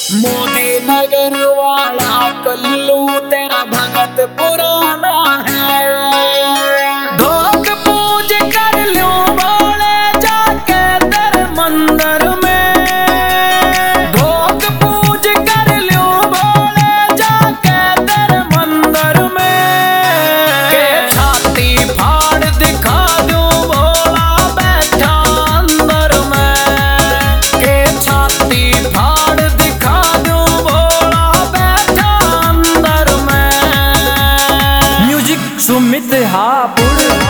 मोदी नगर वाला कल्लू तेरा भगत पुराना है। धोक पूज कर लूं बोले जाके तेरे मंदिर में। धोक पूज कर लूं बोले जाके तेरे मंदिर में। के छाती फाड़ दिखा दूं भोला बैठा अंदर में। के छाती फाड़ दिखा दूं भोला बैठा अंदर में। म्यूजिक सुमित हापुड़।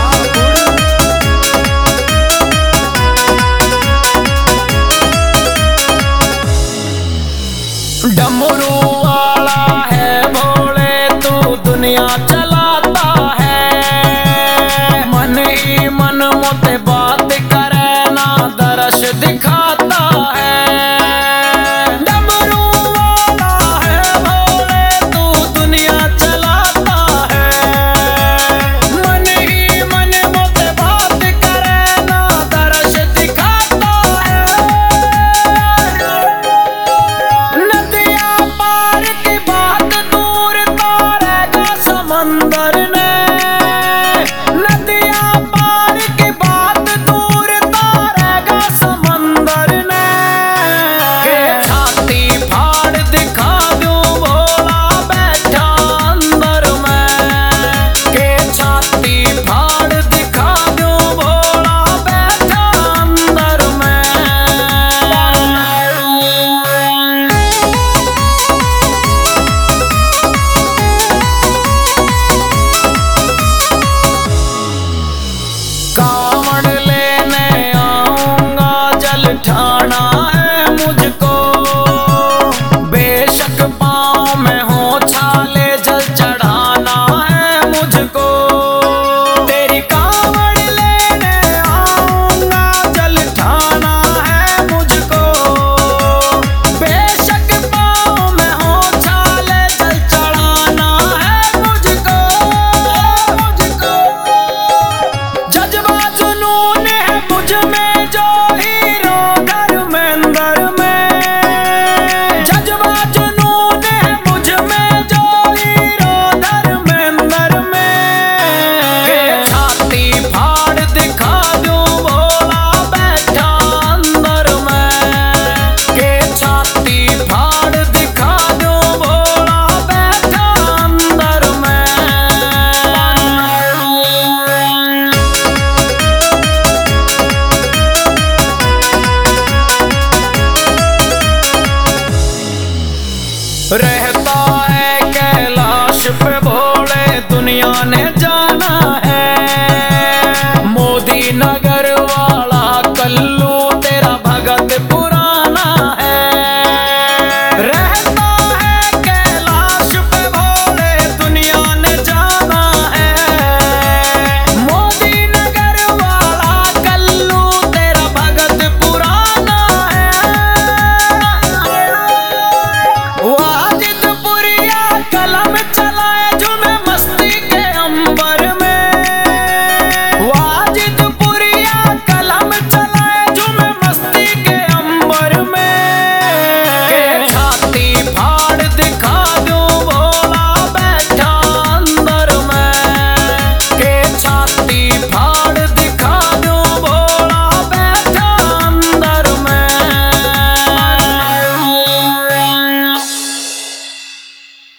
डमरू वाला है भोले तू दुनिया चलाता है। मन ही मन मोते बात करे ना दर्श दिखाता है। डमरू वाला है भोले तू दुनिया चलाता है। मन ही मन मोते बात करे ना दर्श दिखाता है। समंदर ने नदियां पार की बात दूर तारेगा समंदर ने। के छाती फाड़ दिखा दूं भोला बैठा अंदर में। के छाती फाड़ दिखा दूं भोला बैठा अंदर में। ठाना है मुझको बेशक पाँव में हो छाले जल चढ़ाना है मुझको। तेरी कांवड़ लेने आऊंगा जल ठाना है मुझको। बेशक पाँव में हो छाले जल चढ़ाना है मुझको। जज्बा जुनून है मुझ में जो रह